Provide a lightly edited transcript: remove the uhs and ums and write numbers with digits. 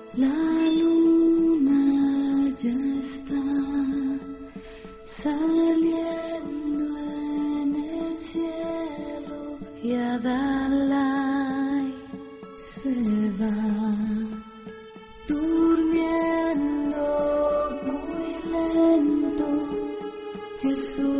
La luna ya está saliendo en el cielo y Adalai se va durmiendo muy lento. Jesús